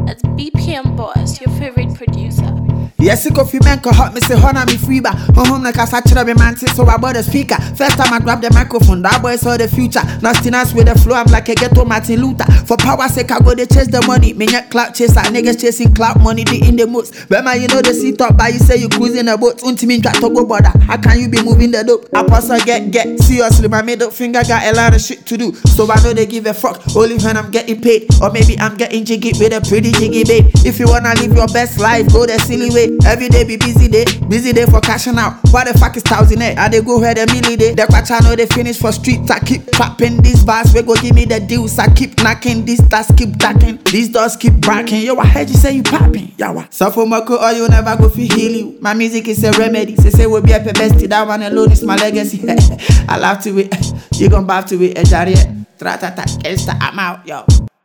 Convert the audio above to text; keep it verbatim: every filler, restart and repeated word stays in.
That's B P M Boss, your favorite producer. Yes, if you men can hot me say honor me free ba. Home like I sat to be man so I bought the speaker. First time I grabbed the microphone, that boy saw the future. Nastiness with the flow, I'm like a ghetto Martin Luther. For power sake, I go they chase the money. Me not clout chaser, niggas chasing clout money, they in the most. But man, you know the seat up, but you say you cruising a boat. Unti mean try to go border. How can you be moving the dope? I pass or get get. Seriously, my middle finger got a lot of shit to do. So I know they give a fuck only when I'm getting paid. Or maybe I'm getting jiggy with a pretty jiggy babe. If you wanna live your best life, go the silly way. Every day be busy day, busy day for cashing out. What the fuck is thousand eight? I they go where the milli day. The quacha know they finish for streets. I keep trapping these bars. We go give me the deals. I keep knocking these stars keep jacking. These doors keep breaking. Yo, I heard you say you popping. Yawa. Suffer Moko or you never go feel heal you. My music is a remedy. Say say we'll be up a bestie. That one alone is my legacy. I love to it. You gon' bath to it. A jariet. Tratata. I'm out, yo.